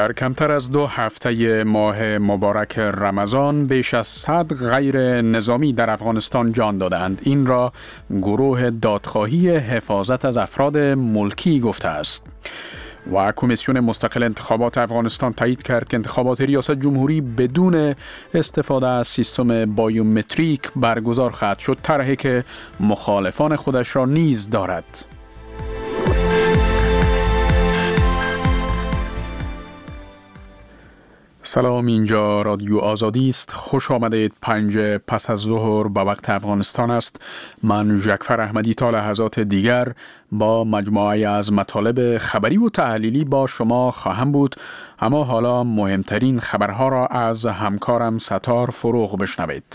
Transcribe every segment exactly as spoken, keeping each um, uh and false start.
در کمتر از دو هفته ماه مبارک رمضان بیش از صد غیر نظامی در افغانستان جان دادند. این را گروه دادخواهی حفاظت از افراد ملکی گفته است. و کمیسیون مستقل انتخابات افغانستان تایید کرد که انتخابات ریاست جمهوری بدون استفاده از سیستم بایومتریک برگزار خواهد شد، طرحی که مخالفان خودش را نیز دارد. سلام، اینجا رادیو آزادی است. خوش آمدید. پنج پس از ظهر به وقت افغانستان است. من ژکفر احمدی تا لحظات دیگر با مجموعه از مطالب خبری و تحلیلی با شما خواهم بود. اما حالا مهمترین خبرها را از همکارم ستار فروغ بشنوید.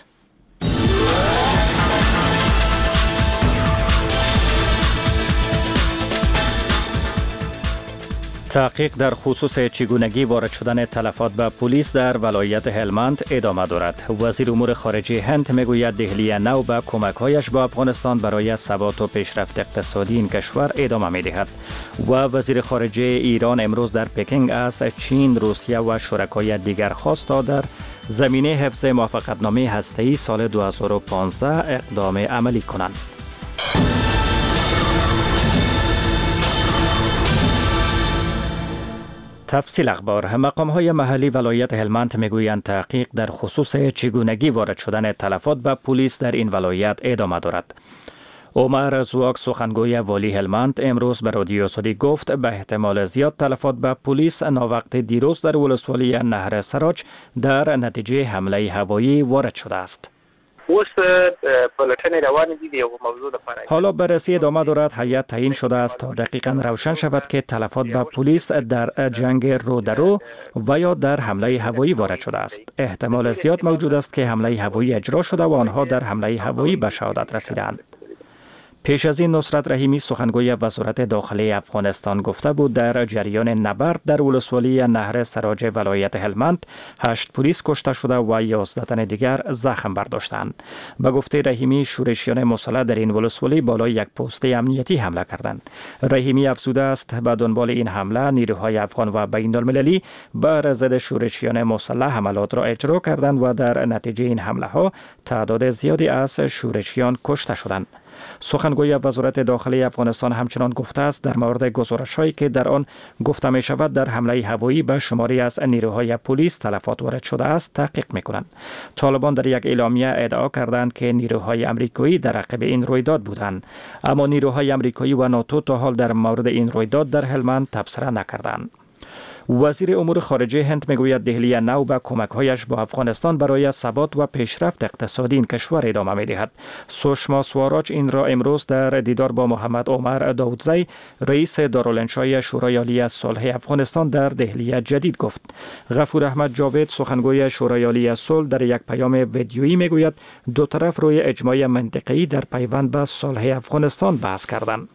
تحقیق در خصوص چگونگی وارد شدن تلفات به پلیس در ولایت هلمند ادامه دارد. وزیر امور خارجه هند میگوید دهلی نو به کمک‌هایش به افغانستان برای ثبات و پیشرفت اقتصادی این کشور ادامه می‌دهد. و وزیر خارجه ایران امروز در پکینگ از چین، روسیه و شرکای دیگر خواست تا در زمینه حفظ موافقتنامه هسته‌ای سال دو هزار و پانزده اقدام عملی کنند. تفصیل اخبار. مقام‌های محلی ولایت هلمند میگویند تحقیق در خصوص چگونگی وارد شدن تلفات به پلیس در این ولایت ادامه دارد. عمر زواک سخنگوی والی هلمند امروز به رادیو آزادی گفت به احتمال زیاد تلفات به پلیس ناوقت دیروز در ولسوالی نهر سراج در نتیجه حمله هوایی وارد شده است. حالا بررسی ادامه دارد. هیئت تعیین شده است تا دقیقاً روشن شود که تلفات به پلیس در جنگ رو در رو و یا در حمله هوایی وارد شده است. احتمال زیاد موجود است که حمله هوایی اجرا شده و آنها در حمله هوایی به شهادت رسیدند. پیش از این نصرت رحیمی سخنگوی وزارت داخلی افغانستان گفته بود در جریان نبرد در ولسوالی نهر سراج ولایت هلمند هشت پلیس کشته شده و یازده تن دیگر زخم برداشتند. به گفته رحیمی شورشیان مسلح در این ولسوالی بالای یک پست امنیتی حمله کردند. رحیمی افزوده است به دنبال این حمله نیروهای افغان و بین المللی بر ضد شورشیان مسلح حملات را اجرا کردند و در نتیجه این حمله ها تعداد زیادی از شورشیان کشته شدند. سخنگوی وزارت داخلی افغانستان همچنان گفته است در مورد گزارش‌هایی که در آن گفته می شود در حمله هوایی به شماری از نیروهای پلیس تلفات وارد شده است تحقیق می‌کنند. طالبان در یک اعلامیه ادعا کردند که نیروهای آمریکایی در عقب این رویداد بودند، اما نیروهای آمریکایی و ناتو تا حال در مورد این رویداد در هلمند تبصره نکردند. وزیر امور خارجه هند میگوید دهلی نو به کمک‌هایش با افغانستان برای ثبات و پیشرفت اقتصادی این کشور ادامه می‌دهد. سوشما سواراج این را امروز در دیدار با محمد عمر داودزی رئیس دارالانشای شورای عالی صلح افغانستان در دهلی جدید گفت. غفور احمد جاوید سخنگوی شورای عالی صلح در یک پیام ویدیویی میگوید دو طرف روی اجماع منطقه‌ای در پیوند به صلح افغانستان بحث کردند.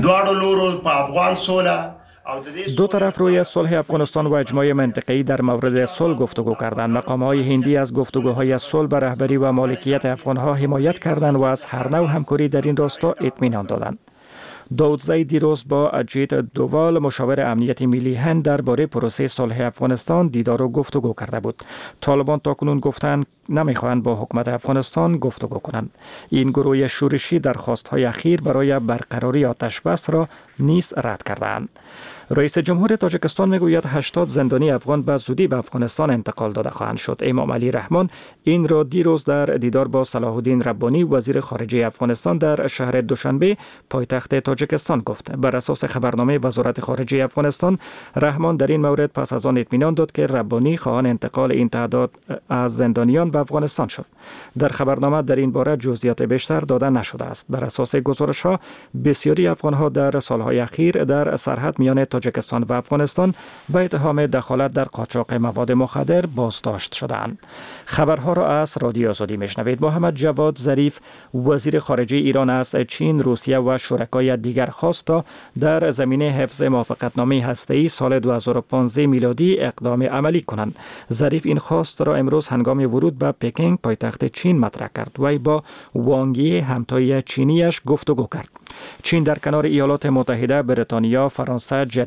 دو طرف روی صلح افغانستان و اجماع منطقه‌ای در مورد صلح گفتگو کردند. مقام‌های هندی از گفتگوهای صلح به رهبری و مالکیت افغان‌ها حمایت کردند و از هر نوع همکاری در این راستا اطمینان دادند. داودزی دیروز با اجیت دووال مشاور امنیت ملی هند درباره پروسه صلح افغانستان دیدار و گفتگو کرده بود. طالبان تاکنون گفتند نمیخواهند با حکومت افغانستان گفتگو کنند. این گروه شورشی درخواست‌های اخیر برای برقراری آتش بس را نیز رد کردند. رئیس جمهور تاجیکستان میگوید هشتاد زندانی افغان به زودی به افغانستان انتقال داده خواهند شد. امام علی رحمان این را دیروز در دیدار با صلاح الدین ربانی وزیر خارجه افغانستان در شهر دوشنبه پایتخت تاجیکستان گفت. بر اساس خبرنامه وزارت خارجه افغانستان رحمان در این مورد پس از آن اطمینان داد که ربانی خواهان انتقال این تعداد از زندانیان به افغانستان شد. در خبرنامه در این باره جزئیات بیشتر داده نشده است. بر اساس گزارش‌ها بسیاری افغان‌ها در سالهای اخیر در سرحد میان تاجیکستان و افغانستان به اتهام دخالت در قاچاق مواد مخدر بازداشت شدند. خبرها را از رادیو آزادی میشنوید. محمد جواد ظریف وزیر خارجه ایران از چین، روسیه و شرکای دیگر خواست تا در زمینه حفظ موافقتنامه هسته‌ای سال دو هزار و پانزده میلادی اقدام عملی کنند. ظریف این خواست را امروز هنگام ورود به پکینگ پایتخت چین مطرح کرد. وی با وانگ یی همتای چینیش گفتگو کرد. چین در کنار ایالات متحده، بریتانیا، فرانسه، جرمنی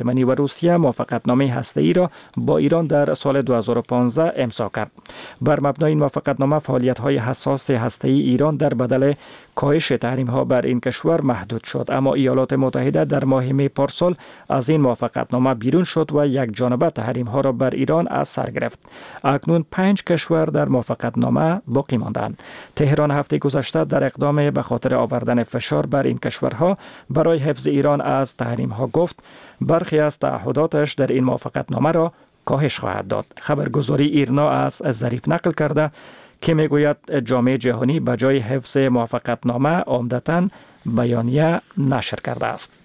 جرمنی و روسیه موافقتنامه هسته‌ای را با ایران در سال دو هزار و پانزده امضا کرد. بر مبنای این موافقتنامه فعالیت‌های حساس هسته‌ای ایران در بدل کاهش تحریم‌ها بر این کشور محدود شد، اما ایالات متحده در ماه می پارسال از این موافقتنامه بیرون شد و یک جانبه تحریم‌ها را بر ایران از سر گرفت. اکنون پنج کشور در موافقتنامه باقی ماندند. تهران هفته گذشته در اقدام به خاطر آوردن فشار بر این کشورها برای حفظ ایران از تحریم‌ها گفت برخی از تعهداتش در این موافقتنامه را کاهش خواهد داد. خبرگزاری ایرنا از ظریف نقل کرده که میگوید جامعه جهانی به جای حفظ موافقتنامه عمدتاً بیانیه نشر کرده است.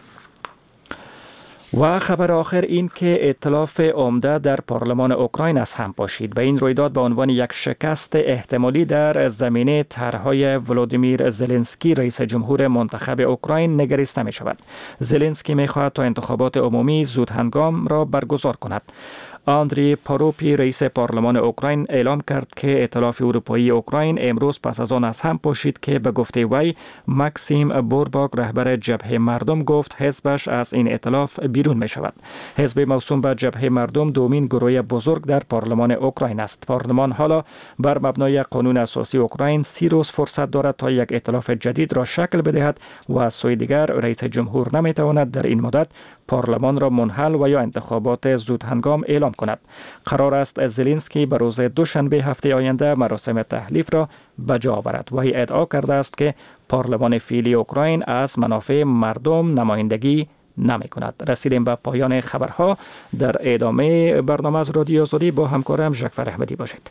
و خبر آخر این که ائتلاف عمده در پارلمان اوکراین از هم پاشید. به این رویداد به عنوان یک شکست احتمالی در زمینه طرح‌های ولودیمیر زلنسکی رئیس جمهور منتخب اوکراین نگریسته می شود. زلنسکی می خواهد تا انتخابات عمومی زود هنگام را برگزار کند. آندری پاروپی رئیس پارلمان اوکراین اعلام کرد که ائتلاف اروپایی اوکراین امروز پس از آن از هم پاشید که به گفته وی ماکسیم بورباک رهبر جبهه مردم گفت حزبش از این ائتلاف بیرون می شود. حزب موسوم به جبهه مردم دومین گروه بزرگ در پارلمان اوکراین است. پارلمان حالا بر مبنای قانون اساسی اوکراین سی روز فرصت دارد تا یک ائتلاف جدید را شکل بدهد و از سوی دیگر رئیس جمهور نمی تواند در این مدت پارلمان را منحل و یا انتخابات زود هنگام اعلام کند. قرار است زلنسکی به روز دوشنبه هفته آینده مراسم تحلیف را به جا آورد. وی ادعا کرده است که پارلمان فعلی اوکراین از منافع مردم نمایندگی نمی کند. رسیدیم به پایان خبرها. در ادامه برنامه از رادیو آزادی با همکارم ژکفر احمدی باشید.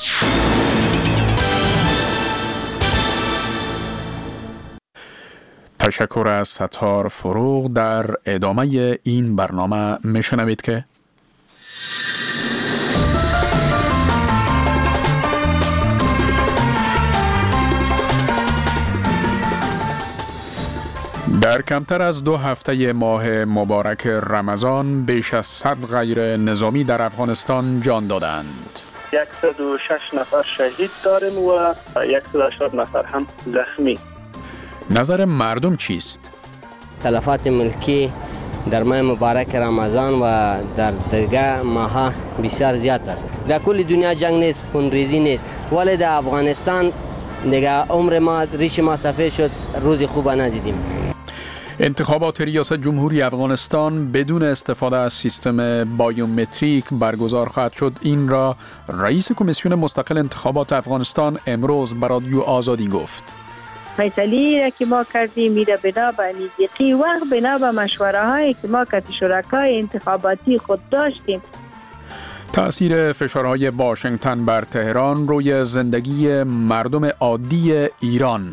تشکر از ستار فروغ. در ادامه این برنامه میشنوید که در کمتر از دو هفته ماه مبارک رمضان بیش از صد غیر نظامی در افغانستان جان دادند. صد و شش نفر شهید داریم و صد و هشتاد نفر هم زخمی. نظر مردم چیست؟ تلفات ملکی در ماه مبارک رمضان و در دیگر ماها بسیار زیاد است. در کل دنیا جنگ نیست، خونریزی نیست، ولی در افغانستان دیگه عمر ما ریش ما سفید شد، روزی خوب ندیدیم. انتخابات ریاست جمهوری افغانستان بدون استفاده از سیستم بایومتریک برگزار خواهد شد. این را رئیس کمیسیون مستقل انتخابات افغانستان امروز به رادیو آزادی گفت. فیصله را که ما کردیم میره بنا به نیزیقی وقت بنا به مشوره هایی که ما که شرکای انتخاباتی خود داشتیم. تأثیر فشارهای واشنگتن بر تهران روی زندگی مردم عادی ایران.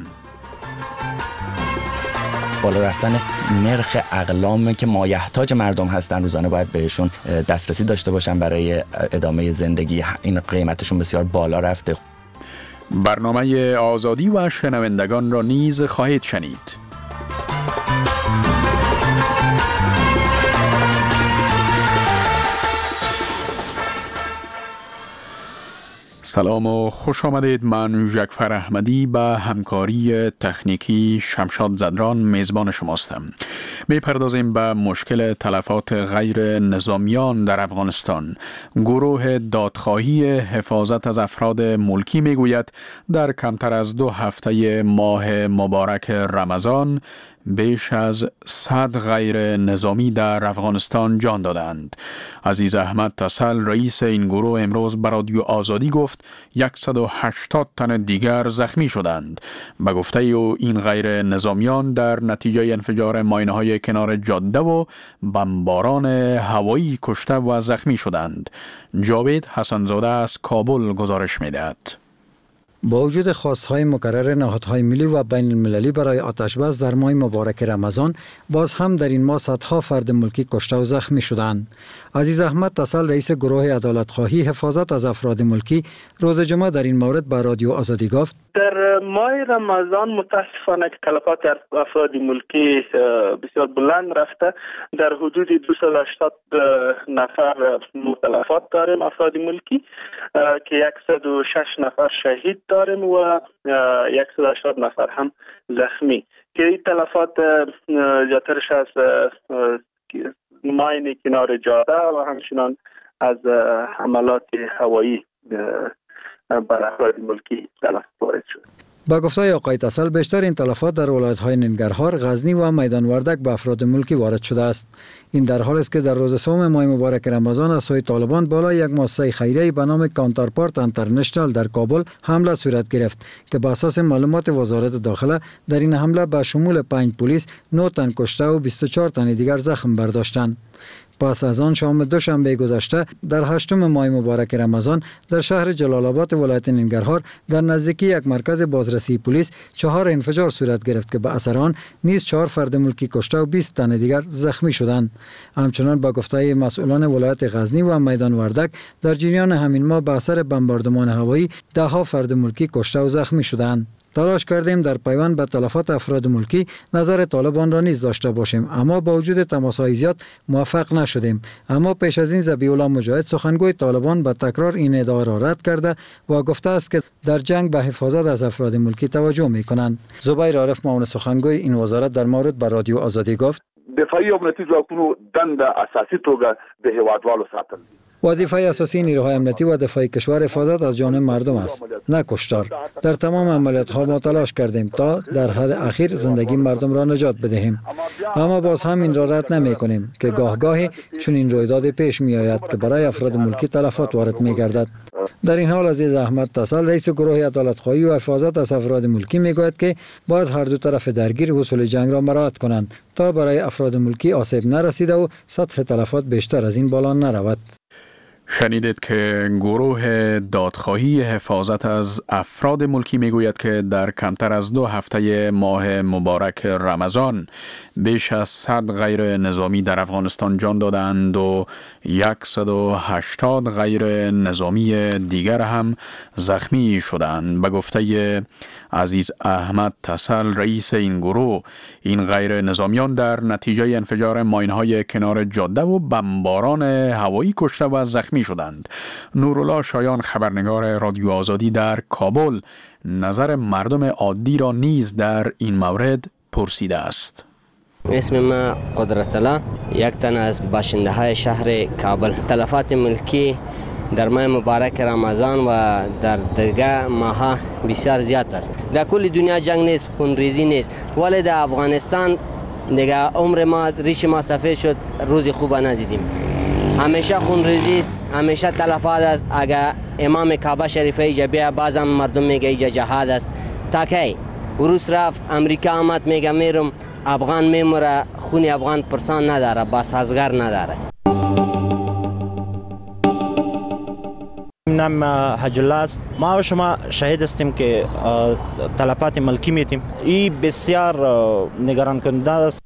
بالا رفتن نرخ اقلامی که مایحتاج مردم هستن روزانه باید بهشون دسترسی داشته باشن برای ادامه زندگی. این قیمتشون بسیار بالا رفته. برنامه آزادی و شنوندگان را نیز خواهید شنید. سلام و خوش آمدید. من ژکفر احمدی به همکاری تکنیکی شمشاد زدران میزبان شماستم. میپردازیم به مشکل تلفات غیر نظامیان در افغانستان. گروه دادخواهی حفاظت از افراد ملکی میگوید در کمتر از دو هفته ماه مبارک رمضان بیش از صد غیر نظامی در افغانستان جان دادند. عزیز احمد تسل رئیس این گروه امروز به رادیو آزادی گفت صد و هشتاد تن دیگر زخمی شدند. به گفته او این غیر نظامیان در نتیجه انفجار ماینه‌های کنار جاده و بمباران هوایی کشته و زخمی شدند. جاوید حسنزاده از کابل گزارش می‌دهد. با وجود خواستهای مکرر نهادهای ملی و بین المللی برای آتشبس در ماه مبارک رمضان، باز هم در این ماه صدها فرد ملکی کشته و زخمی شدند. عزیز احمد تسل رئیس گروه عدالتخواهی حفاظت از افراد ملکی روز جمعه در این مورد به رادیو آزادی گفت: در ماه رمضان متاسفانه که تلفات افراد ملکی بسیار بلند رفته. در حدود دویست و هشتاد نفر متلفات داریم افراد ملکی که صد و شش نفر شهید داریم و صد و هشتاد نفر هم زخمی که این تلفات زیادترش از ماین کنار جاده و همچنان از حملات هوایی بر افراد ملکی تلف وارد شد. با گفته آقای تسل بیشتر این تلفات در ولایت‌های ننگرهار، غزنی و میدان وردک به افراد ملکی وارد شده است. این در حالی است که در روز سوم ماه مبارک رمضان از سوی طالبان بالای یک مؤسسه خیریه به نام کانترپارت انترنشنال در کابل حمله صورت گرفت که به اساس معلومات وزارت داخله در این حمله به شمول پنج پلیس، نه تن کشته و بیست و چهار تن دیگر زخم برداشتند. پس از آن شام دوشنبه گذشته در هشتم ماه مبارک رمضان در شهر جلال آباد ولایت ننگرهار در نزدیکی یک مرکز بازرسی پلیس چهار انفجار صورت گرفت که به اثر آن نیز چهار فرد ملکی کشته و بیست تن دیگر زخمی شدند. همچنان با گفته مسئولان ولایت غزنی و میدان وردک در جریان همین ماه به اثر بمباردمان هوایی ده ها فرد ملکی کشته و زخمی شدند. تلاش کردیم در پیوند به تلفات افراد ملکی نظر طالبان را نیز داشته باشیم، اما با وجود تماس‌های زیاد موفق نشدیم. اما پیش از این ذبیح الله مجاهد سخنگوی طالبان به تکرار این ادعا را رد کرده و گفته است که در جنگ به حفاظت از افراد ملکی توجه می‌کنند. زبیر عارف معاون سخنگوی این وزارت در مورد به رادیو آزادی گفت: دفاعی امنیتی ځواکونو دند اساسي توګه د هیوادوالو ساتل. وظیفه اساسی نیروهای امنیتی و دفاعی کشور حفاظت از جان مردم است، نه کشتار. در تمام عملیات ها ما تلاش کردیم تا در حد اخیر زندگی مردم را نجات بدهیم، اما باز هم این را رد نمی کنیم که گاه گاهی چون این رویداد پیش می آید که برای افراد ملکی تلفات وارد می گردد. در این حال عزیز احمد تسل رئیس گروه عدالت خواهی و حفاظت از افراد ملکی می گوید که باید هر دو طرف درگیر اصول جنگ را مراعات کنند تا برای افراد ملکی آسیب نرسیده و سطح تلفات بیشتر از این بالا نرود. شنیدید که گروه دادخواهی حفاظت از افراد ملکی میگوید که در کمتر از دو هفته ماه مبارک رمضان بیش از صد غیر نظامی در افغانستان جان دادند و صد و هشتاد غیر نظامی دیگر هم زخمی شدند. به گفته عزیز احمد تسل رئیس این گروه، این غیر نظامیان در نتیجه انفجار ماین‌های کنار جاده و بمباران هوایی کشته و زخمی شدند. نورالله شایان خبرنگار رادیو آزادی در کابل نظر مردم عادی را نیز در این مورد پرسیده است. اسم ما قدرت الله، یک تن از باشنده های شهر کابل. تلفات ملکی در ماه مبارک رمضان و در دیگر ماها بسیار زیاد است. در کل دنیا جنگ نیست، خونریزی نیست، ولی در افغانستان دیگه عمر ما ریش ما سفید شد، روزی خوب ندیدیم. همیشه خونریزی است، همیشه تلفات است. اگر امام کعبه شریفه ایجا بیا بازم مردم میگه ایجا جهاد است. تا کی روس رفت امریکا آمد میگه میرم، افغان میموره، خون افغان پرسان نداره، بس هزگر نداره. نام حج الله است. ما و شما شاهد هستیم که تلفات ملکی میتیم. این بسیار نگران کننده است.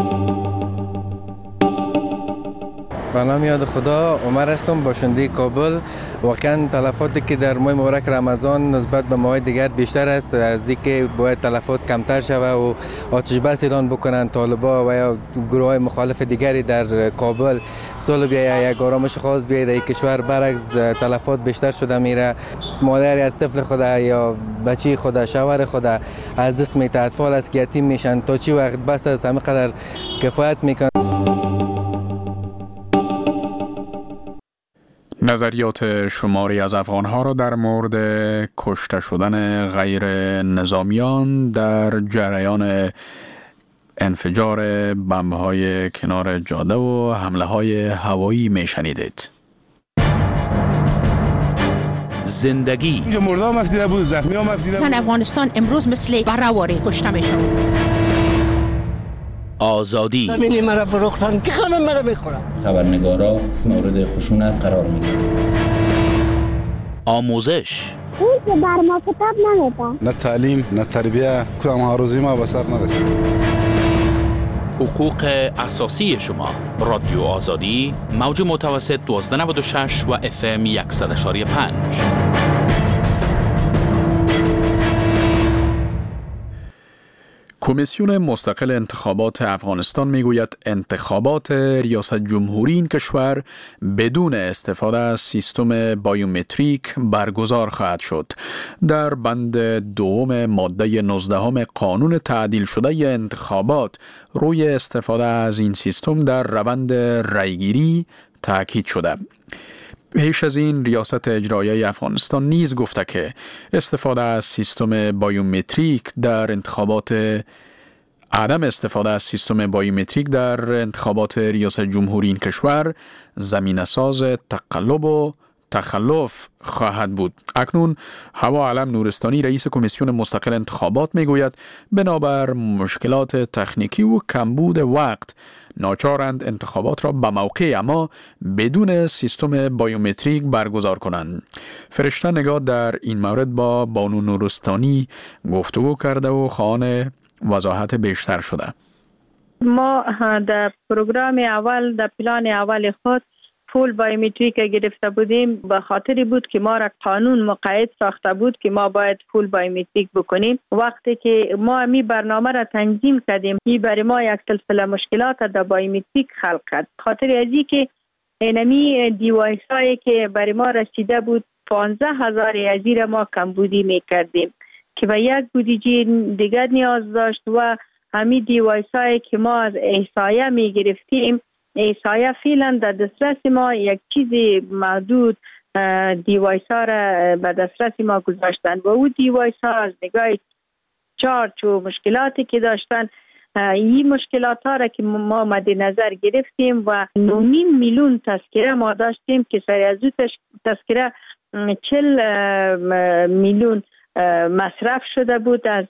به نام یاد خدا، عمر هستم، باشنده کابل. واقعا تلفاتی که در ماه مبارک رمضان نسبت به ماه دیگر بیشتر است، از اینکه باید تلفات کمتر شود و آتش بس اعلان بکنند طالبا و یا گروه های مخالف دیگری در کابل. سال بیا یک آرامش خاص بیاید در کشور، برعکس تلفات بیشتر شده میره. مادری از طفل خدا یا بچه خدا، شوهر خدا از دست میته، اطفال است که یتیم میشن. تا چی وقت بس است همه قدر کفایت میکنه. نظریات شماری از افغانها را در مورد کشته شدن غیر نظامیان در جریان انفجار بمب‌های کنار جاده و حمله‌های هوایی میشنیدید. زندگی اینجا مرده هم افتیده بود، زخمی هم افتیده بود. زن افغانستان امروز مثل براواری کشته میشن. آزادی همینی مرا فروختن که همه مرا میخورن. خبرنگارا مورد خشونت قرار میگیرن. آموزش اون که بر ما کتاب نمیده. نه تعلیم نه تربیه، کدام هاروزی ما به سر نرسید. حقوق اساسی شما. رادیو آزادی، موج متوسط دوازده نود و شش و اف ام صد و یک و پنج. کمیسیون مستقل انتخابات افغانستان میگوید انتخابات ریاست جمهوری این کشور بدون استفاده از سیستم بایومتریک برگزار خواهد شد. در بند دوم ماده نوزده قانون تعدیل شده انتخابات روی استفاده از این سیستم در روند رأیگیری تاکید شده. پیش از این ریاست اجرایی افغانستان نیز گفته که استفاده از سیستم بایومتریک در انتخابات عدم استفاده از سیستم بایومتریک در انتخابات ریاست جمهوری این کشور زمینه ساز تقلب و تخلف خواهد بود. اکنون هوا علم نورستانی رئیس کمیسیون مستقل انتخابات میگوید بنابر مشکلات تکنیکی و کمبود وقت ناچارند انتخابات را به موقع اما بدون سیستم بایومتریک برگزار کنند. فرشته نگاه در این مورد با بانو نورستانی گفتگو کرده و خواهان وضاحت بیشتر شده. ما در پروگرام اول در پلان اول خود فول بایومتریک گرفته بودیم به خاطری بود که ما را قانون مقید ساخته بود که ما باید فول بایومتریک بکنیم. وقتی که ما می برنامه را تنظیم کردیم این برای ما یک سلسله مشکلات در بایومتریک خلق کرد. خاطر ازی که اینمی دیوایس هایی که برای ما رسیده بود پانزده هزار ازی ما کمبودی می کردیم که به یک بودجه دیگر نیاز داشت و همین دیوایس هایی که ما از احصایه می گرفتیم احصایه فعلا در دسترس ما یک چیز محدود دیوایس ها را به دسترس ما گذاشتن و او دیوایس ها از نگاه چارچ و مشکلاتی که داشتن این مشکلات ها را که ما مد نظر گرفتیم و نیم میلیون تذکره ما داشتیم که سر از او تذکره چل میلیون مصرف شده بود از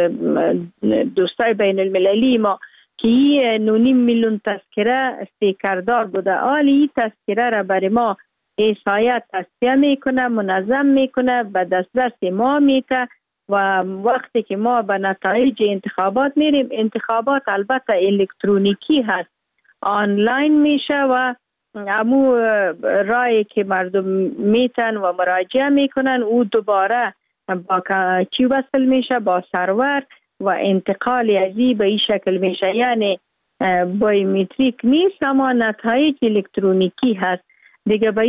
دوستای بین المللی ما که این نونیم میلیون تذکره استیکردار بوده. حالی این تذکره را برای ما احصایه تصفیه میکنه، منظم میکنه، به دسترس ما میکنه و وقتی که ما به نتایج انتخابات میریم، انتخابات البته الکترونیکی هست، آنلاین میشه و امو رای که مردم میتن و مراجعه میکنن او دوباره با چی وصل میشه با سرور و انتقال ازی به این شکل میشه. یعنی بایومتریک نیست اما نتایج الکترونیکی هست دیگه. به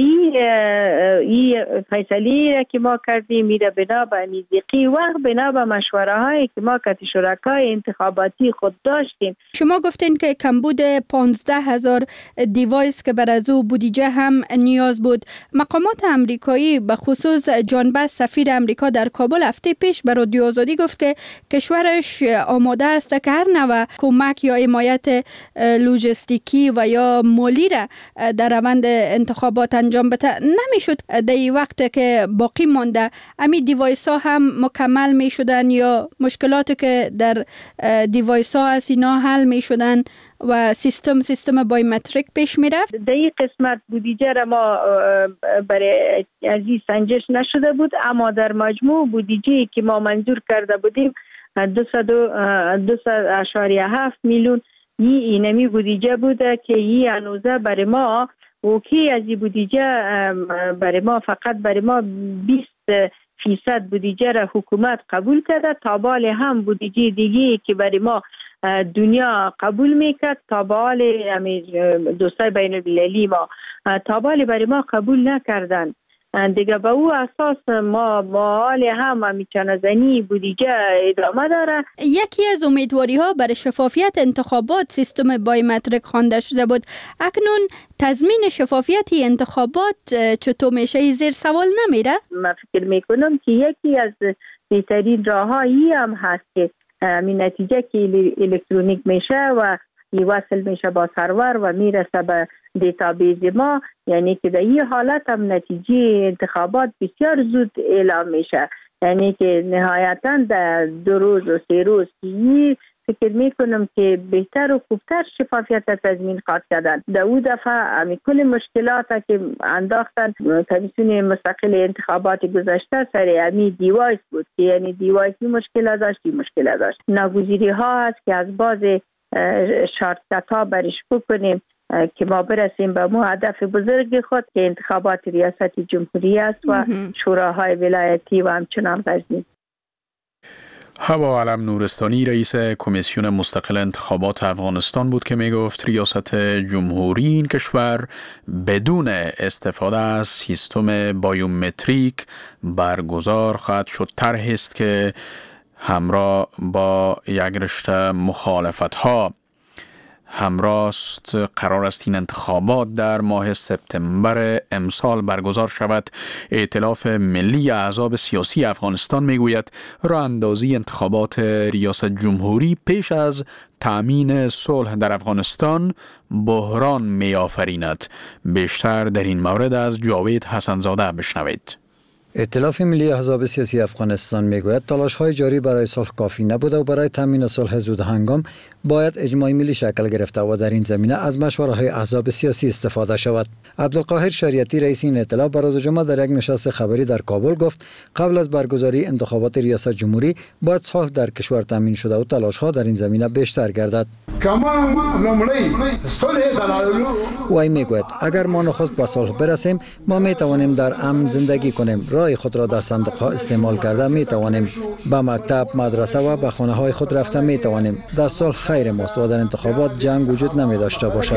این فیصله که ما کردیم میره بنا به نزدیکی وقت بنا به مشوره هایی که ما کتی شرکای انتخاباتی خود داشتیم. شما گفتین که کمبود پانزده هزار دیوایس که بر از او بودجه هم نیاز بود. مقامات امریکایی به خصوص جان باس سفیر امریکا در کابل هفته پیش به رادیو آزادی گفت که کشورش آماده است که هر نوع کمک یا حمایت لوجستیکی و یا مالی را در روند انتخابات انتخابات انجام بده. نمیشد در این وقت که باقی مانده امی دیوایس ها هم مکمل می شدن یا مشکلاتی که در دیوایس ها هست اینا حل می شدن و سیستم سیستم بایومتریک پیش می رفت؟ در این قسمت بودجه را ما برای ازی سنجش نشده بود اما در مجموع بودجه که ما منظور کرده بودیم دویست اشاریه هفت میلیون این اینمی بودجه بوده که این هنوزه برای ما اوکی از این بودجه برای ما فقط برای ما بیست فیصد بودجه را حکومت قبول کرده. تابال هم بودجه دیگه که برای ما دنیا قبول میکرد تابال دوستای بین المللی ما تابال برای ما قبول نکردن دیگه. به او اساس ما با حال هم همیچانه زنی بودجه ادامه داره. یکی از امیدواری ها برای شفافیت انتخابات سیستم بایومتریک خوانده شده بود. اکنون تضمین شفافیت انتخابات چطور میشه؟ زیر سوال نمیره؟ من فکر میکنم که یکی از بهترین راهایی هم هست که می نتیجه که الکترونیک میشه و وصل میشه با سرور و میرسه به دیتابیز ما، یعنی که در این حالت هم نتیجه انتخابات بسیار زود اعلام میشه. یعنی که نهایتا در دو روز و سه روز که فکر میکنم که بهتر و خوبتر شفافیت تضمین خواهد کردن. در او دفعه همی کل مشکلات که انداختن کمیسیون مستقل انتخابات گذشته سر همی دیوایس بود که یعنی دیوایسی مشکل داشت این مشکل داشت. ناگزیری ها هست که از باز شارتکت ها برش بکنیم که ما برسیم به مو هدف بزرگ خود که انتخابات ریاست جمهوری است و شوراهای ولایتی و همچنان غزنی. هوا علم نورستانی رئیس کمیسیون مستقل انتخابات افغانستان بود که می گفت ریاست جمهوری این کشور بدون استفاده از سیستم بایومتریک برگزار خواهد شد. طرحی است که همراه با یک رشته مخالفت ها همراه است. قرار است این انتخابات در ماه سپتامبر امسال برگزار شود. ائتلاف ملی احزاب سیاسی افغانستان میگوید راه اندازی انتخابات ریاست جمهوری پیش از تأمین صلح در افغانستان بحران می آفریند. بیشتر در این مورد از جاوید حسنزاده بشنوید. ائتلاف ملی احزاب سیاسی افغانستان میگوید تلاش‌های جاری برای صلح کافی نبوده و برای تامین صلح زود هنگام باید اجماع ملی شکل گرفته و در این زمینه از مشوره‌های احزاب سیاسی استفاده شود. عبدالقاهر شریعتی رئیس این ائتلاف بر روز جمعه در یک نشست خبری در کابل گفت قبل از برگزاری انتخابات ریاست جمهوری باید صلح در کشور تامین شده و تلاش‌ها در این زمینه بیشتر گردد. او میگوید اگر ما نخست به صلح برسیم ما می توانیم در امن زندگی کنیم. رای خود را در صندوق‌ها استعمال کرده می توانیم به مکتب، مدرسه و به خانه‌های خود رفته می توانیم. در صلح خیر ماست و در انتخابات جنگ وجود نمی داشته باشد.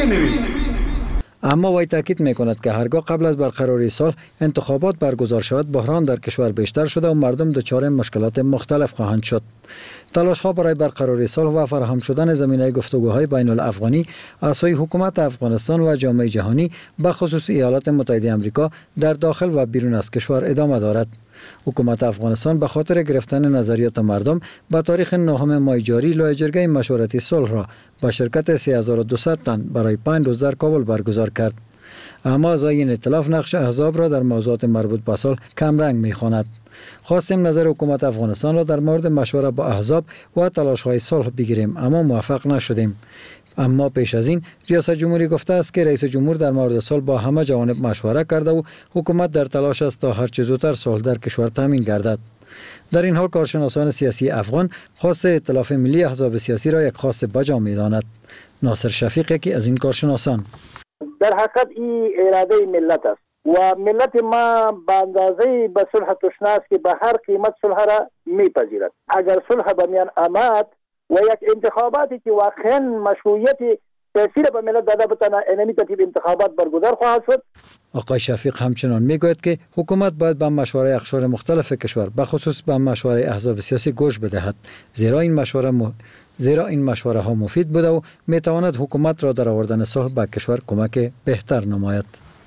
اما وی تاکید می کند که هرگاه قبل از برقراری صلح انتخابات برگزار شود بحران در کشور بیشتر شده و مردم دچار مشکلات مختلف خواهند شد. تلاش ها برای برقراری صلح و فراهم شدن زمینه گفتگوهای بین الافغانی از سوی حکومت افغانستان و جامعه جهانی به خصوص ایالات متحده آمریکا در داخل و بیرون از کشور ادامه دارد. حکومت افغانستان به خاطر گرفتن نظریات مردم به تاریخ نهم ماه جاری لایحه‌جرگه مشورتی صلح را با شرکت سه هزار و دویست تن برای پنج روز در کابل برگزار کرد. اما اعضای این ائتلاف نقش احزاب را در موضوعات مربوط به صلح کمرنگ می‌خواند. خواستیم نظر حکومت افغانستان را در مورد مشوره با احزاب و تلاش‌های صلح بگیریم اما موفق نشدیم. اما پیش از این ریاست جمهوری گفته است که رئیس جمهور در مورد صلح با همه جوانب مشوره کرده و حکومت در تلاش است تا هر چه زودتر صلح در کشور تامین گردد. در این حال کارشناسان سیاسی افغان خواست ائتلاف ملی احزاب سیاسی را یک خواست بجا می‌داند. ناصر شفیق یکی از این کارشناسان: در حقیقت این اراده ملت است و ملت ما به اندازه به صلح تشنه است که به هر قیمت صلح را میپذیرد. اگر صلح به میان آمد و یک انتخاباتی که واقعا مشروعیت تأثیر به ملت داده بتانه اینمی ترتیب انتخابات برگزار خواهد شد. آقای شفیق همچنان میگوید که حکومت باید به مشوره اقشار مختلف کشور به خصوص به مشوره احزاب سیاسی گوش بدهد زیرا این مشوره م... زیرا این مشوره ها مفید بوده و میتواند حکومت را در آوردن صلح به کشور کمک بهتر نماید.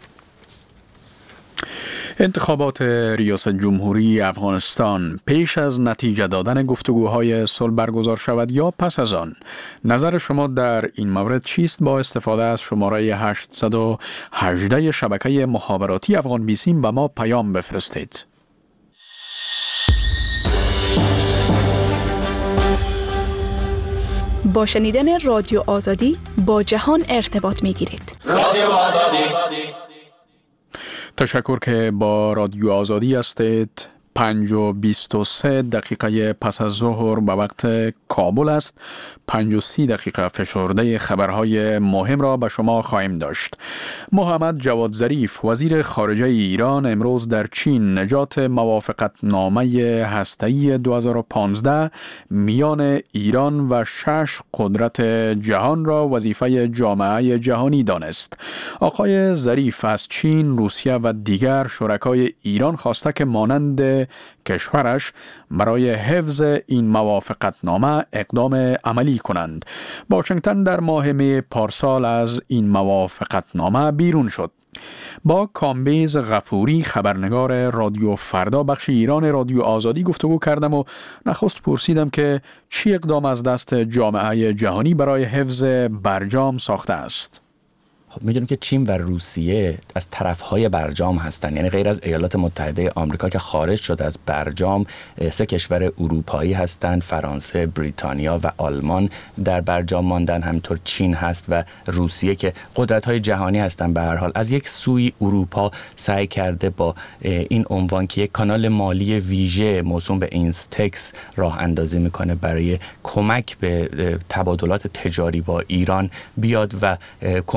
انتخابات ریاست جمهوری افغانستان پیش از نتیجه دادن گفتگوهای صلح برگزار شود یا پس از آن؟ نظر شما در این مورد چیست؟ با استفاده از شماره هشتصد و هجده شبکه مخابراتی افغان بیسیم به ما پیام بفرستید. با شنیدن رادیو آزادی با جهان ارتباط می گیرید. رادیو آزادی. تشکر که با رادیو آزادی هستید. پنج و بیست و سه دقیقه پس از ظهر به وقت کابل است. پنج و سی دقیقه فشرده خبرهای مهم را به شما خواهیم داشت. محمد جواد ظریف وزیر خارجه ایران امروز در چین نجات موافقت نامه هسته‌ای دو هزار و پانزده میان ایران و شش قدرت جهان را وظیفه جامعه جهانی دانست. آقای ظریف از چین، روسیه و دیگر شرکای ایران خواسته که مانند کشورش برای حفظ این موافقت نامه اقدام عملی کنند. واشنگتن در ماه می پارسال از این موافقت نامه بیرون شد. با کامبیز غفوری خبرنگار رادیو فردا بخش ایران رادیو آزادی گفتگو کردم و نخست پرسیدم که چی اقدام از دست جامعه جهانی برای حفظ برجام ساخته است. خب میدونیم که چین و روسیه از طرفهای برجام هستند، یعنی غیر از ایالات متحده آمریکا که خارج شد از برجام، سه کشور اروپایی هستند، فرانسه، بریتانیا و آلمان در برجام ماندن. همینطور چین هست و روسیه که قدرت‌های جهانی هستند. به هر حال از یک سوی اروپا سعی کرده با این عنوان که یک کانال مالی ویژه موسوم به اینستکس راه اندازی میکنه برای کمک به تبادلات تجاری با ایران بیاد و کمکی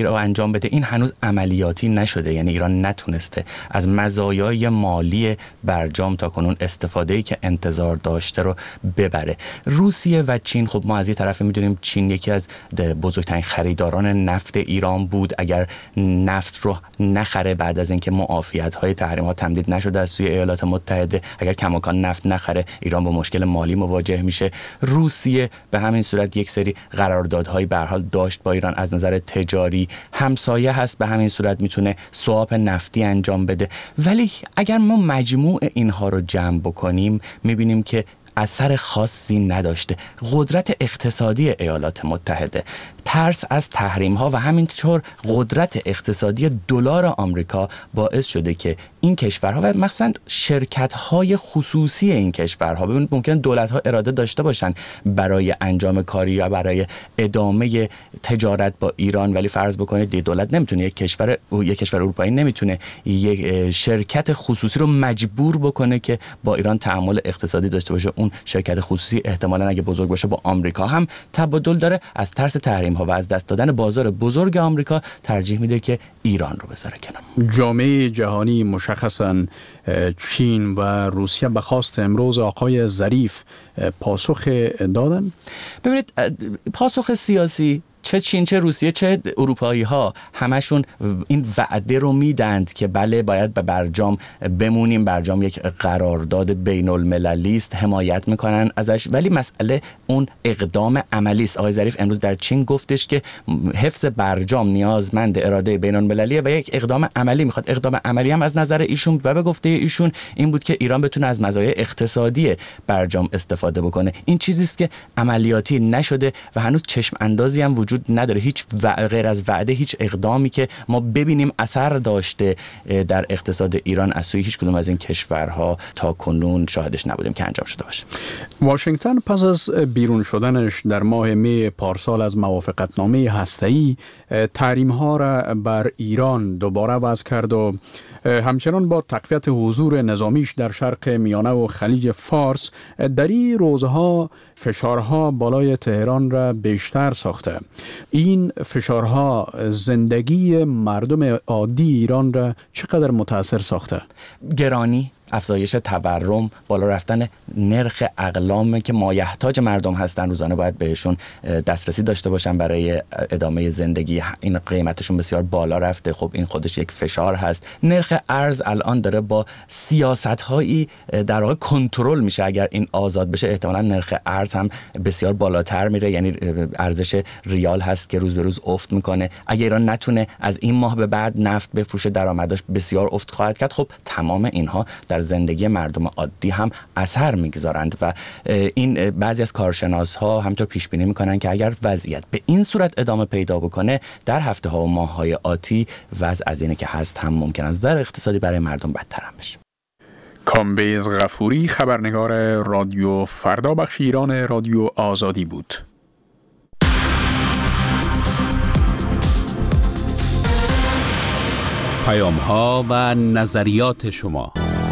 را انجام بده، این هنوز عملیاتی نشده. یعنی ایران نتونسته از مزایای مالی برجام تا کنون استفاده‌ای که انتظار داشته رو ببره. روسیه و چین، خب ما از این طرف میدونیم چین یکی از بزرگترین خریداران نفت ایران بود. اگر نفت رو نخره بعد از اینکه معافیت‌های تحریم‌ها تمدید نشده از سوی ایالات متحده، اگر کماکان نفت نخره ایران با مشکل مالی مواجه میشه. روسیه به همین صورت یک سری قراردادهای به هر حال داشت با ایران از نظر تجاری، همسایه هست، به همین صورت میتونه سواپ نفتی انجام بده. ولی اگر ما مجموع اینها رو جمع بکنیم میبینیم که اثر خاصی نداشته. قدرت اقتصادی ایالات متحده، ترس از تحریم ها و همینطور قدرت اقتصادی دلار آمریکا باعث شده که این کشورها و مثلا شرکت های خصوصی این کشورها، ببینید ممکن دولت ها اراده داشته باشن برای انجام کاری یا برای ادامه تجارت با ایران، ولی فرض بکنید دولت نمیتونه، یک کشور یک کشور اروپایی نمیتونه یک شرکت خصوصی رو مجبور بکنه که با ایران تعامل اقتصادی داشته باشه. اون شرکت خصوصی احتمالاً اگه بزرگ باشه با آمریکا هم تبادل داره، از ترس تحریم ها و از دست دادن بازار بزرگ آمریکا ترجیح میده که ایران رو بذاره کنار. جامعه جهانی مشخصاً چین و روسیه به خواست امروز آقای ظریف پاسخ دادن؟ ببینید پاسخ سیاسی چه چین چه روسیه چه اروپایی ها همشون این وعده رو میدند که بله باید به برجام بمونیم، برجام یک قرارداد بین المللی است، حمایت میکنن ازش، ولی مسئله اون اقدام عملی است. آقای ظریف امروز در چین گفتش که حفظ برجام نیازمند اراده بین المللیه و یک اقدام عملی میخواد. اقدام عملی هم از نظر ایشون و به گفته ایشون این بود که ایران بتونه از مزایای اقتصادی برجام استفاده بکنه. این چیزی است که عملیاتی نشده و هنوز چشم اندازی هم وجود نداره. هیچ و... غیر از وعده هیچ اقدامی که ما ببینیم اثر داشته در اقتصاد ایران از سوی هیچ کدوم از این کشورها تا کنون شاهدش نبودیم که انجام شده باشه. واشنگتن پس از بیرون شدنش در ماه می پارسال از موافقتنامه هسته‌ای تحریم‌ها را بر ایران دوباره وضع کرد و همچنان با تقویت حضور نظامیش در شرق میانه و خلیج فارس در این روزها فشارها بالای تهران را بیشتر ساخته. این فشارها زندگی مردم عادی ایران را چقدر متاثر ساخته؟ گرانی، افزایش تورم، بالا رفتن نرخ اقلام که مایحتاج مردم هستن، روزانه باید بهشون دسترسی داشته باشن برای ادامه زندگی، این قیمتشون بسیار بالا رفته. خب این خودش یک فشار هست. نرخ ارز الان داره با سیاست‌هایی در واقع کنترل میشه. اگر این آزاد بشه احتمالاً نرخ ارز هم بسیار بالاتر میره، یعنی ارزش ریال هست که روز به روز افت میکنه. اگر ایران نتونه از این ماه به بعد نفت بفروشه درآمدش بسیار افت خواهد کرد. خب تمام اینها در زندگی مردم عادی هم اثر میگذارند و این بعضی از کارشناس ها همینطور پیش بینی میکنن که اگر وضعیت به این صورت ادامه پیدا بکنه در هفته ها و ماه های آتی وضع از اینه که هست هم ممکن است در اقتصادی برای مردم بدتر هم بشه. کامبیز غفوری، خبرنگار رادیو فردا بخش ایران رادیو آزادی بود. پیام ها و نظریات شما.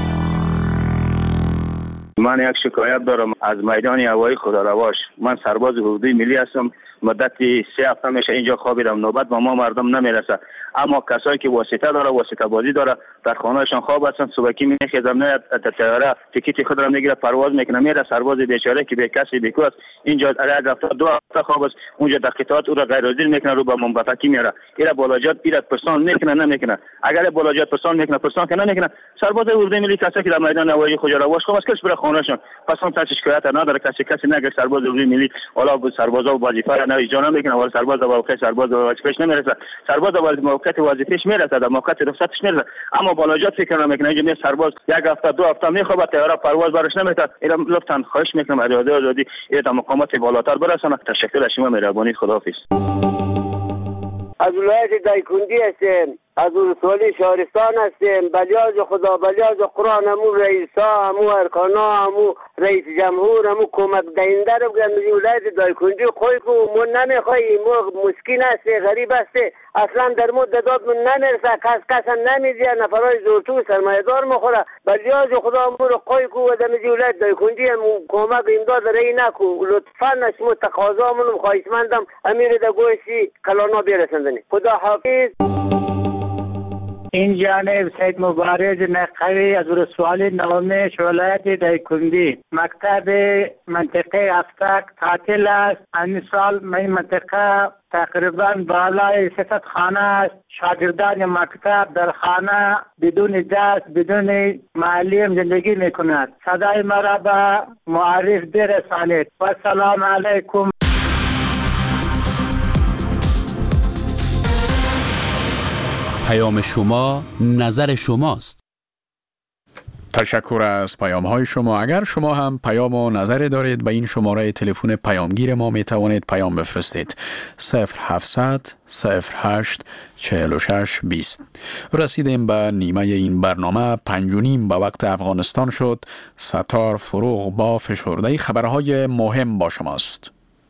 من یک شکایت دارم از میدان هوایی خدارواش. من سرباز حدودی ملی هستم. مدتی سه هفته میشه اینجا خوابیدم، نوبت با ما مردم نمیرسه، اما کسایی که واسطه داره واسطه بازی داره در خانهشان خواب هستن، صبحکی میخیزم نه تیاره تیکیت خود را میگیره پرواز میکنه میره. سرباز بیچاره که به کسی بیکو است اینجا یک هفته دو هفته خواب است، اونجا در قطعات او را غیر حاضر میکنه، رو با منبتکی میره. ایرا بالاجات ایرا پرسان میکنه نمیکنه. اگر بالاجات پرسان میکنه پرسان که نمیکنه. سرباز اردوی ملی کسی که در میدان هوایی خجالواش خواب است کس بره خانهشان، پس اون تاش شکایت نداره. کسی کسی نگه سرباز اردوی ملی حالا سربازا وظیفه نه اجرا نمیکنه، ولی سرباز با موقع سرباز وظیفه‌اش نمیرسه. سرباز با موقع وظیفه‌اش میرسه، در موقع رخصتش میرسه، اما بالاجات فکر نمیکنه. اینجا می سرباز یک هفته دو هفته میخوابه، طیاره پرواز برش نمیده. اینا لطفاً خواهش میکنم اراده آزادی اینا در مقامات بالاتر برسونه. تشکر از شما، مهربانی، خداحافظ. از ولایت دایکندی هستم. از ولسوالی شهرستان هستیم. بلیاز خدا بلیاز قرآن همو رئیسا همو ارکانا همو رئیس جمهور همو کمک دهنده رو بگن مجی ولایت دایکنجی خوی کو من نمیخوایی مو مسکین هستی غریب هستی اصلا در مو دادات من نمیرسه کس کسا نمیدیه نفرهای زورتو سرمایه دار مخوره بلیاز خدا همو رو خوی کو و در مجی ولایت دایکنجی همو کمک امداد رئی نکو لطفا نشمو تقاضا منو خواهشمندم امیر در گوشی کلانا بیرسندنی. خدا حافظ. این جانب سید مبارز نقوی از ولسوالی نومش ولایت دایکنډي مکتب منطقه افتک تعطیل است. این سال این منطقه تقریبا بالای سیصد خانه است. شاگردان مکتب در خانه بدون دست بدون معلم زندگی میکنند. صدای مرا به معرف برسانید و سلام علیکم. پیام شما نظر شماست. تشکر از پیام های شما. اگر شما هم پیام و نظر دارید به این شماره تلفن پیامگیر ما می توانید پیام بفرستید. صفر هفتصد صفر هشت چهل و شش بیست. رسیدیم به نیمه این برنامه. پنج و نیم به وقت افغانستان شد. ستار فروغ با فشرده خبرهای مهم با شماست.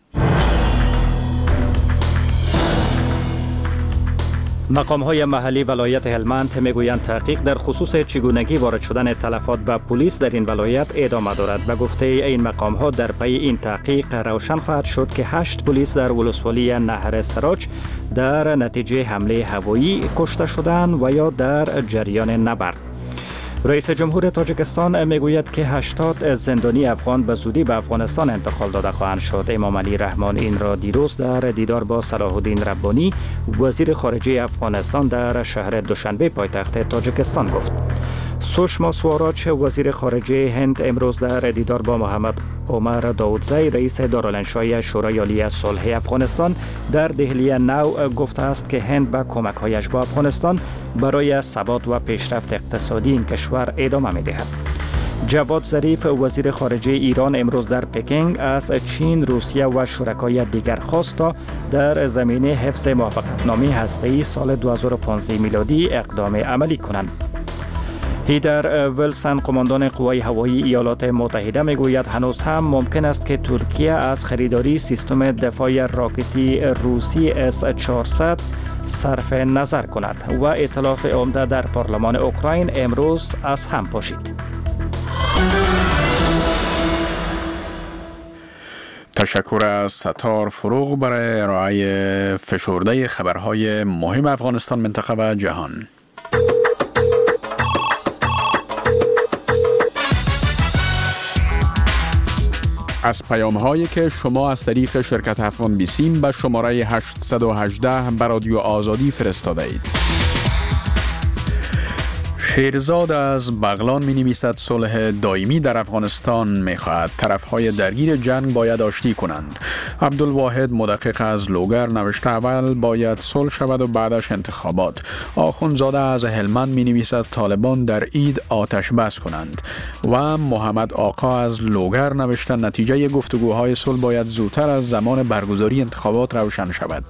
مقام‌های محلی ولایت هلمند میگویند تحقیق در خصوص چگونگی وارد شدن تلفات به پلیس در این ولایت ادامه دارد. به گفته این مقام‌ها در پی این تحقیق روشن خواهد شد که هشت پلیس در ولسوالی نهر سراج در نتیجه حمله هوایی کشته شدند و یا در جریان نبرد. رئیس جمهور تاجیکستان میگوید که هشتاد زندانی افغان به زودی به افغانستان انتقال داده خواهند شد. امام علی رحمان این را دیروز در دیدار با صلاح الدین ربانی وزیر خارجه افغانستان در شهر دوشنبه پایتخت تاجیکستان گفت. سوشما سواراچ وزیر خارجه هند امروز در دیدار با محمد عمر داودزی رئیس دارالانشای شورای عالی صلح افغانستان در دهلی نو گفته است که هند به کمک‌هایش با افغانستان برای ثبات و پیشرفت اقتصادی این کشور ادامه می‌دهد. جواد ظریف وزیر خارجه ایران امروز در پکینگ از چین، روسیه و شرکای دیگر خواست تا در زمینه حفظ موافقتنامه هسته‌ای سال دو هزار و پانزده میلادی اقدام عملی کنند. هیدر ویلسن قماندان قوای هوایی ایالات متحده میگوید هنوز هم ممکن است که ترکیه از خریداری سیستم دفاع راکتی روسی اس چهارصد صرف نظر کند و ائتلاف عمده در پارلمان اوکراین امروز از هم پاشید. تشکر از ستار فروغ برای ارائه فشرده خبرهای مهم افغانستان، منطقه و جهان. از پیام هایی که شما از طریق شرکت افغان بیسیم به شماره هشتصد و هجده به رادیو آزادی فرستاده اید. شیرزاد از بغلان می نویسد صلح دائمی در افغانستان می خواهد. طرف های درگیر جنگ باید آشتی کنند. عبدالواحد مدقق از لوگر نوشته اول باید صلح شود و بعدش انتخابات. آخونزاده از هلمند می نویسد طالبان در عید آتش بس کنند. و محمد آقا از لوگر نوشته نتیجه گفتگوهای صلح باید زودتر از زمان برگزاری انتخابات روشن شود.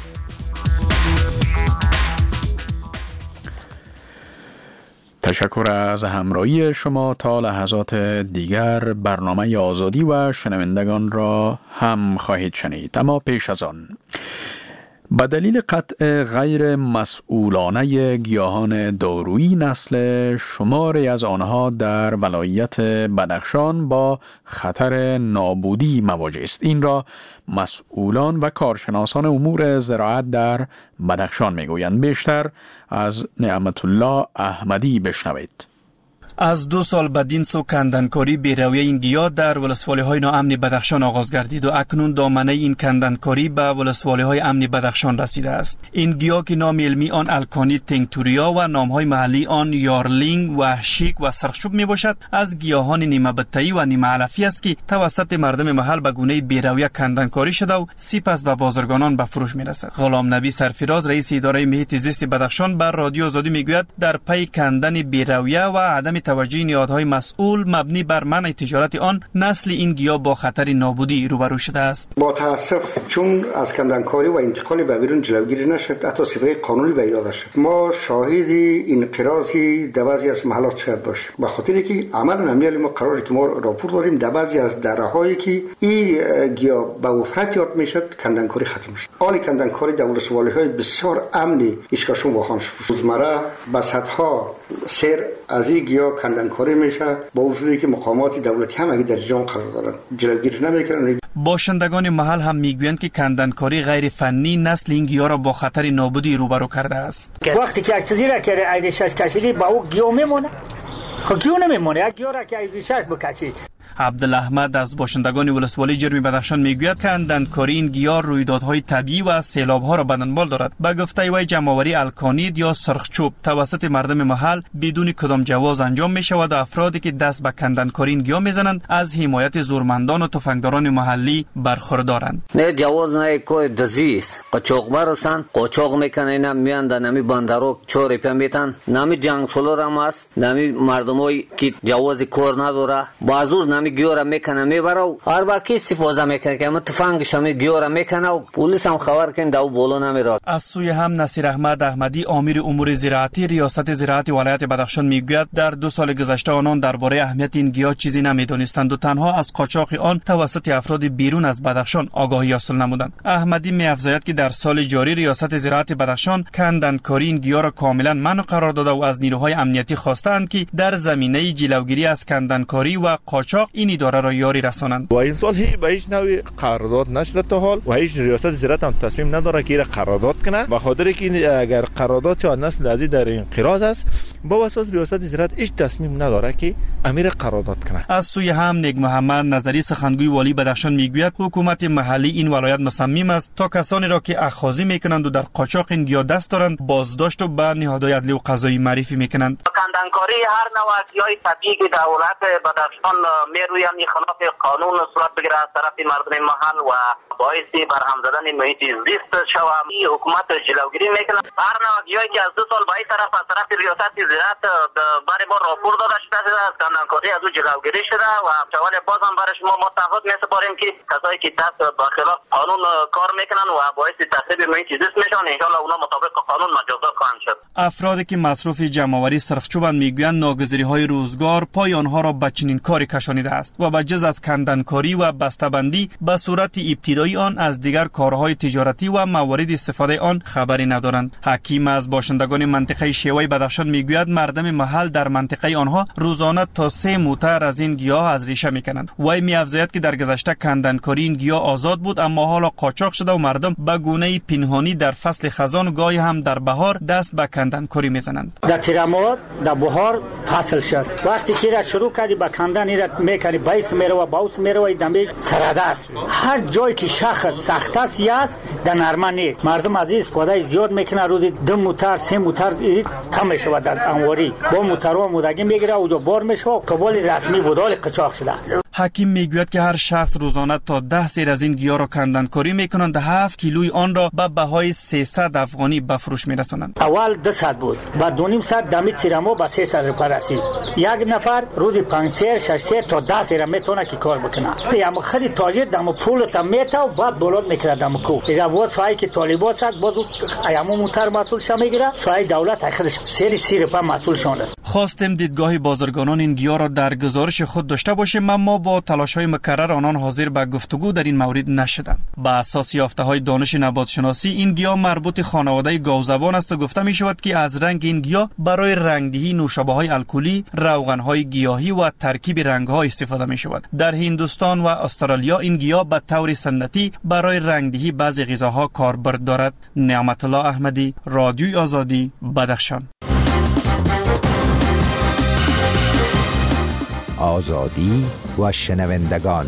تشکر از همراهی شما. تا لحظات دیگر برنامه آزادی و شنوندگان را هم خواهید شنید. اما پیش از آن، به دلیل قطع غیر مسئولانه گیاهان دارویی نسل شماری از آنها در ولایت بدخشان با خطر نابودی مواجه است. این را مسئولان و کارشناسان امور زراعت در بدخشان میگویند. بیشتر از نعمت الله احمدی بشنوید. از دو سال بدین سو کندنکاری بیرویه این گیاه در ولسوالی های ناامن بدخشان آغاز گردید و اکنون دامنه این کندنکاری به ولسوالی های امن بدخشان رسیده است. این گیاه که نام علمی آن الکانی تنگتوریا و نام های محلی آن یارلینگ و شیک و سرخشوب می باشد، از گیاهان نیمه بتایی و نیمه علفی است که توسط مردم محل به گونه بیرویه کندنکاری شده و سپس به بازرگانان به فروش می رسد. غلام نبی سرفراز رئیس اداره محیط زیست بدخشان بر رادیو آزادی می گوید در پی کندن بیرویه و عدم توجه نهادهای مسئول مبنی بر منع تجارت آن، نسل این گیاه با خطر نابودی روبرو شده است. با تاسف چون از کندنکاری و انتقال به بیرون جلوگیری نشد، حتی صفحه قانونی به ایجاد شد. ما شاهدی انقراضی در بعضی از محلات شاید باشیم، به خاطر که عملا نمیالی ما قراره که ما راپور داریم در بعضی از درهایی که این گیاه به وفرت یاد میشد کندنکاری ختم شد. آن کندنکاری در ولسوالی‌های بسیار امنی اشکاشون واخوان شد. روزمره به صدها سر از این گیاه کندنکاری میشه، با وجودی که مقامات دولتی هم اگه در جان قرار دارن جلوگیری نمیکنن. باشندگان محل هم میگویند که کندنکاری غیر فنی نسل این گیاه را با خطر نابودی روبرو کرده است. وقتی که یک چیزی را که ایدشش کشیدی با او گیاه میمونه، خب گیاه نمیمونه. یک گیاه را که ایدشش بکشی. عبدالاحمد از باشندگان ولسوالی جرمی بدخشان میگوید کندنکاری این گیاه رویدادهای طبیعی و سیلاب‌ها را به دنبال دارد. به گفته وی جمع‌آوری الکانید یا سرخچوب توسط مردم محل بدون کدام جواز انجام می شود و افرادی که دست به کندنکاری این گیاه میزنند از حمایت زورمندان و تفنگداران محلی برخوردارند. نه جواز نه کوی دزیست قاچاق برسن قاچاق میکنن میان در نمی بندرو چوری پیمیتن نمی جنگ فلورم است نمی مردمایی که جواز کار نداره بازور نمی گیورا میکنه میبره هر وقت استفاده میکنه که ما تفنگش هم گیورا میکنه و پلیس هم خبر کنه داو بالا نمیره. از سوی هم نصیر احمد احمدی امیر امور زراعتی ریاست زراعت ولایت بدخشان میگوید در دو سال گذشته آنان درباره اهمیت این گیاه چیزی نمیدانستند و تنها از قاچاق آن توسط افراد بیرون از بدخشان آگاهی حاصل نمودند. احمدی میافزاید که در سال جاری ریاست زراعت بدخشان کندنکاری این گیاه را کاملا منع قرار داده و از نیروهای امنیتی خواستند که در زمینه جلوگیری از کندنکاری و قاچاق این اداره را یاری رسانند. و این سال هیچ به هیچ نوع قرارداد نشده تا حال و هیچ ریاست زراعت هم تصمیم نداره که قرارداد کنه و خاطر که اگر قرارداد یا نسل ازی در انقراض است با اساس ریاست زراعت هیچ تصمیم نداره که امیر قرارداد کنه. از سوی هم نیک محمد نظری سخنگوی والی بدخشان میگوید حکومت محلی این ولایت مصمم است تا کسانی را که اخاذی میکنند و در قاچاق این گیاه دست دارند بازداشت و به نهادهای عدلی و قضایی معرفی میکنند. کندنکاری هر نوع گیاه طبیعی که در ولایت بدخشان میرویم خلاف قانون صورت بگیره از طرف مردم محل و باعث برهم زدن محیط زیست شود. این حکومت جلوگیری میکنه. هر نوع گیاهی که از دو سال به این طرف از طرف ریاست زراعت برای ما راپور داده شده از کندنکاری از او جلوگیری شده و چوال باز هم برای شما ما تعهد میسپاریم که کسایی که دست به خلاف قانون کار میکنن و باعث تخریب محیط زیست میشن ان شاء الله اونا مطابق قانون مجازات خواهند شد. افرادی که مصروف جمع‌آوری سرخچوبند میگویند ناگزیری‌های روزگار پای آنها را به چنین کاری کشانیده است و به جز از کندنکاری و بسته‌بندی به صورت ابتدایی آن از دیگر کارهای تجارتی و موارد استفاده آن خبری ندارند. حکیم از باشندگان منطقه شیوای بدخشان میگوید مردم محل در منطقه آنها روزانه تا سه موتر از این گیاه از ریشه میکنند. وی میافزاید که در گذشته کندنکاری این گیاه آزاد بود اما حالا قاچاق شده و مردم به گونه پنهانی در فصل خزان و گاهی هم در بهار دست به کندنکاری میزنند. در تیرمار در بهار فصل شد وقتی که را شروع کردی با کندن را میکنی بایس میره و باوس میره و دمی سرده است. هر جایی که شاخ سخت است است در نرمه نیست. مردم از این استفاده زیاد میکنه روزی دو موتر سه موتر کم میشه در انواری با موترها مودگی میگیره و جو بار میشه و قبول رسمی بودال قاچاق شده. حکیم میگوید که هر شخص روزانه تا ده سیر از این گیاه را کندنکاری میکنند و هفت کیلوی آن را به بهای سیصد افغانی به فروش میرسانند. اول دو صد بود بعد دو نیم صد دمی تیرمو با سیصد روپیه رسید. یک نفر روزی پنج سیر شش سیر تا ده سیر میتونه که کار بکنه. اما خیلی تاجر دم پول تا میته و بعد بلند میکنه دم کو. اگر بود سایه که طالبا صد بازو ایامو موتر مسئول شه میگیره سایه دولت خودش سری سی روپیه مسئول شونه. خواستیم دیدگاه بازرگانان این گیاه را در گزارش خود داشته باشیم اما با تلاش‌های مکرر آنان حاضر به گفتگو در این مورد نشدند. با اساس یافته‌های دانش نباتشناسی این گیاه مربوط خانواده گاوزبان است و گفته می شود که از رنگ این گیاه برای رنگدهی نوشابه‌های الکلی، روغن‌های گیاهی و ترکیب رنگ‌ها استفاده می شود. در هندوستان و استرالیا این گیاه به طور سنتی برای رنگدهی بعضی غذاها کاربرد دارد. نعمت الله احمدی، رادیوی آزادی، بدخشان. آزادی و شنوندگان.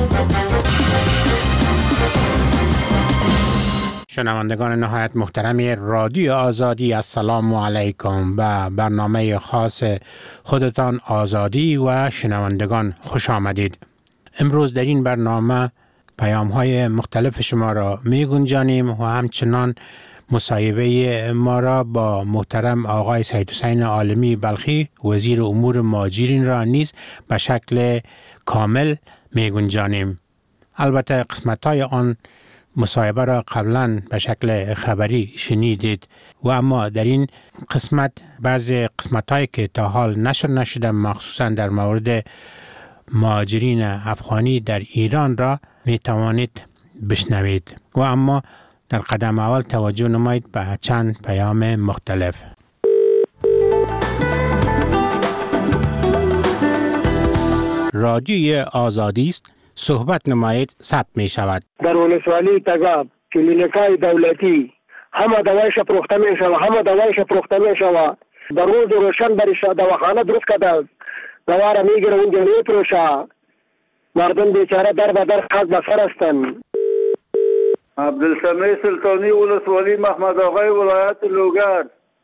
شنوندگان نهایت محترم رادیو آزادی، السلام علیکم. به برنامه خاص خودتان آزادی و شنوندگان خوش آمدید. امروز در این برنامه پیام های مختلف شما را می گنجانیم و همچنان مصاحبه ما را با محترم آقای سید حسین عالمی بلخی وزیر امور مهاجرین را نیز به شکل کامل می گنجانیم. البته قسمت های آن مصاحبه را قبلا به شکل خبری شنیدید و اما در این قسمت بعضی قسمت هایی که تا حال نشر نشده مخصوصا در مورد مهاجرین افغانی در ایران را می توانید بشنوید و اما در قدم اول توجه نمایید به چند پیام مختلف. رادیوی آزادی است، صحبت نمایید، ثبت می شود. در ولسوالی تگاب کلینیکای دولتی همه دوایش پروخته می شود، همه دوایش پروخته می شود. در روز روشن برش دواخانه درست کرده، دوا را می گیره اونجا می پروشه. مردم بیچاره در بدر خاک بسر هستند. عبدالسمیع سلطانی ولسوالی محمد آقای ولایت لوگر.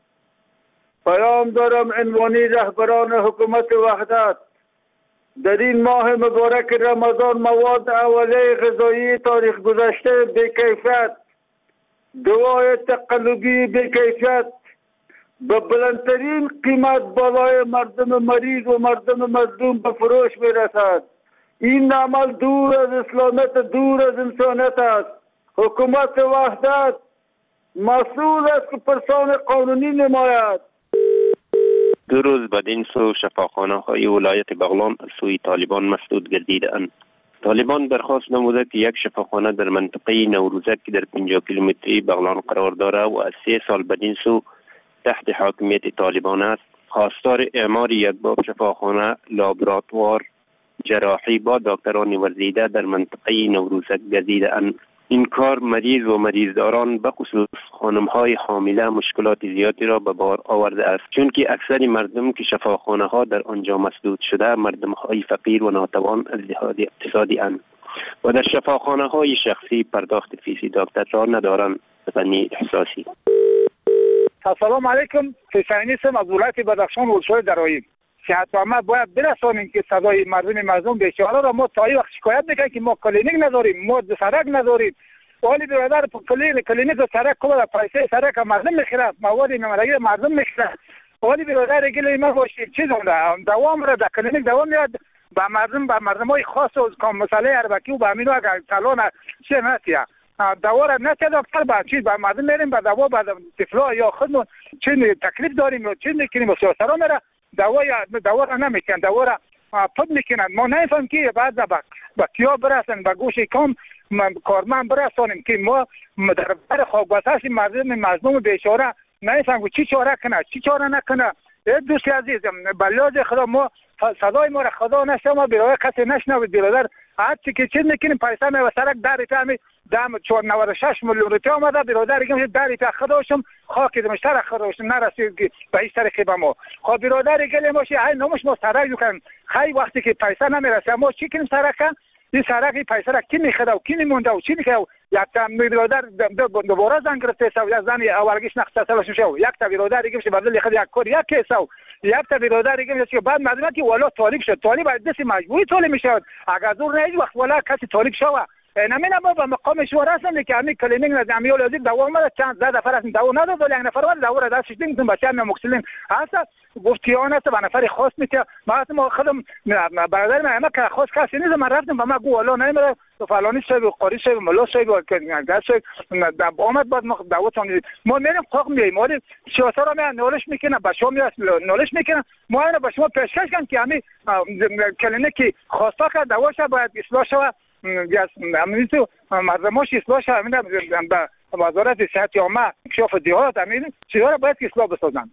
پیام دارم عنوانی رهبران حکومت وحدت. در این ماه مبارک رمضان مواد اولیه غذایی تاریخ گذشته بی‌کیفیت، دوای تقلبی بی‌کیفیت به بلندترین قیمت بالای مردم مریض و مردم مظلوم به فروش میرسد. این عمل دور از اسلامیت، دور از انسانیت است. حکومت وحدت مسئول است که پرسان قانونی نماید. دو روز بعد این سو شفاخانه های ولایت بغلان از سوی طالبان مسدود گردیده اند. طالبان درخواست نموده که یک شفاخانه در منطقه نوروزک که در پنجاه کیلومتری بغلان قرار دارد و از سه سال بعد این سو تحت حاکمیت طالبان است، خواستار اعمار یک باب شفاخانه لابراتوار جراحی با دکتران ورزیده در منطقه نوروزک گردیده اند. این کار مریض و مریضداران به خصوص خانم‌های حامله مشکلات زیادی را به بار آورده است، چون که اکثر مردم که شفاخانه ها در آنجا مسدود شده مردم‌های فقیر و ناتوان از لحاظ اقتصادی اند و در شفاخانه های شخصی پرداخت فیسی دکتر را ندارند به فنی احساسی. السلام علیکم، حسینی هستم از ولایت بدخشان ولسوالی درایی. صحت‌عامه باید برسانیم که صدای مردم مظلوم بیچاره را ما تا این وقت شکایت میکنیم که ما کلینیک نداریم، ما سرک نداریم. ولی برادر کلینیک کلینیک و سرک کلا پیسه سرک مردم میخره، مواد نمرگی مردم میخره. ولی برادر گله ما باشیم چیز اون دوام را در کلینیک دوام میاد با مردم با مردمای خاص و کام مسئله اربکی و با امینو اگر سالون چه نتیا دوا را نتیا دکتر با چیز با مردم میریم با دوا با طفلا یا خودمون چه تکلیف داریم و چه میکنیم و سیاسرا میره دوا یا دوا را نمیکنن، دوا را پد میکنن. ما نمیفهم که بعد با کیا برسن با گوش کام کارمند برسانیم که ما در بر خاکبساش مردم مظلوم بیچاره نمیفهم چی چاره کنه چی چاره نکنه. دوستی عزیزم بلیاز خدا ما صدای ما را خدا نشنوه، ما برای کسی نشنوه. برادر هرچی که چیز میکنیم پیسه می و سرک در روپیه می دم چهار نود و شش میلیون روپیه آمده. برادر دیگه در روپیه خداشم خاک دمشتر خداشم نرسید به هیچ طریقی به ما. خب برادر گله ماشی های نموش ما سرک دکن خیلی وقتی که پیسه نمیرسه ما چی کنیم سرک این سرک این پیسه را کی میخره و کی میمونده و چی میکنه. یک تا برادر دوباره زنگ گرفته سو یا زن اولگیش نقصه سوش شو یک تا برادر دیگه میشه بدل خد یک کار یک کیسو یک تا برادر دیگه میشه بعد معلومه که والا طالب شد. طالب دست مجبوری طالب میشه اگر زور نه وقت والا کسی طالب شوه نمینا ما به مقام شورا هستم که همین کلینیک نظامی لازم دوا ما چند زده نفر است دوا نداد ولی یک نفر ولی دوا را داشت دیدیم بچه هم مکسلین هست گفتیان است و نفر خاص میته ما ما خودم برادر ما ما که خاص کسی نیست. من رفتم و ما گو والا نمیره فلانی صاحب قاری صاحب ملا صاحب گاز صاحب آمد بعد ما دعوا تون ما میریم قاق میایم ولی سیاست را می نولش میکنه با شما میاد نولش میکنه ما اینا با شما پیشکش کنیم که همین کلینیک خواسته که دواش باید اصلاح شود یا همین تو مردماش اصلاح شود. همین به وزارت صحت عامه کشف دیات همین چیزا را باید اصلاح بسازن.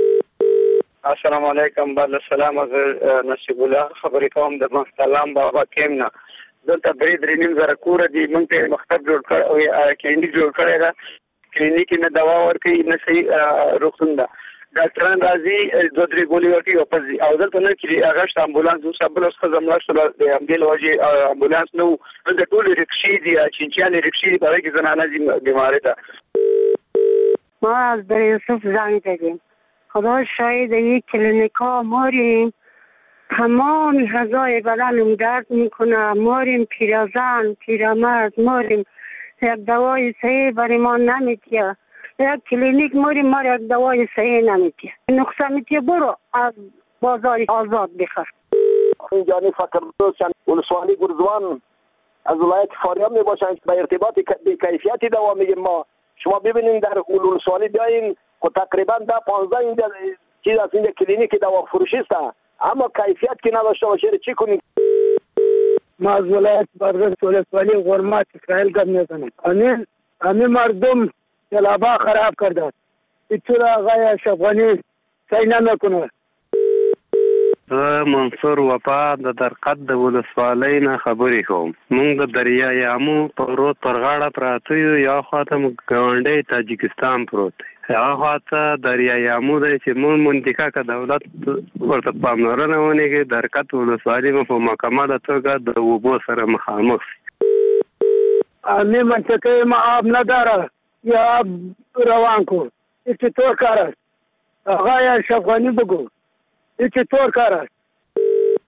السلام علیکم. بعد السلام از نصیب الله خبرې کوم د محترم بابا کیمنا دلته برې درې نیم زره کوره دي موږ ته مکتب جوړ کړ او کلینیک جوړ کړی ده. کلینیک نه دوا ورکوي نه صحیح روغتون ده. ډاکټران راځي دوه درې ګولې ورکوي واپس ځي او دلته نه چې هغه شته امبولانس اوس بل اوس ښځه مړه شوله د همدې له وجې امبولانس نه و. دلته ټولې رکشې دي چینچیانې رکشې دي په هغې کې زنانه ځي بیمارۍ ته. ما از بر یوسف زنگ زدیم. خدا شاید یک کلینیک ها ماریم تمام غذای بدنم درد میکنه، ماریم پیرزن پیرمرد ماریم یک دوای صحیح برای ما نمیتیه. یک کلینیک موری ما یک دوای صحیح نمیتیه. نقصه میتیه برو از بازار آزاد بخر. اینجانی فکر دوستان ولسوالی گرزوان از ولایت فاریاب می باشند به ارتباط به کیفیتی دوا میگیم ما. شما ببینید در ولسوالی بیاین که تقریبا ده پانزده اینجا چیز از اینجا کلینیک دوا فروشی است، اما کیفیت که نداشته باشه چی کنید؟ ما از ولایت بردست ولسوالی غرمات اسرائیل گپ میزنیم. همین همین مردم جلابا خراب کرده. ایتور آقای اشرف غنی صحیح نمیکنه. زه منصور وفا د درقد د ولسوالۍ نه خبرې کوم. موږ د دریای امو په رود پر غاړه پراته یو، یا خواته موږ ګاونډی تاجکستان پروت دی، هغه خواته دریای امو دی چې موږ منطقه که دولت ورته پاملرنه ونه کړي، درقد ولسوالي به په مکمله توګه د اوبو سره مخامخ شي. همین منطقه ما آب نداره یا آب روان کن. چطور کار است؟ آقای اشرف غنی بگو چطور کار است؟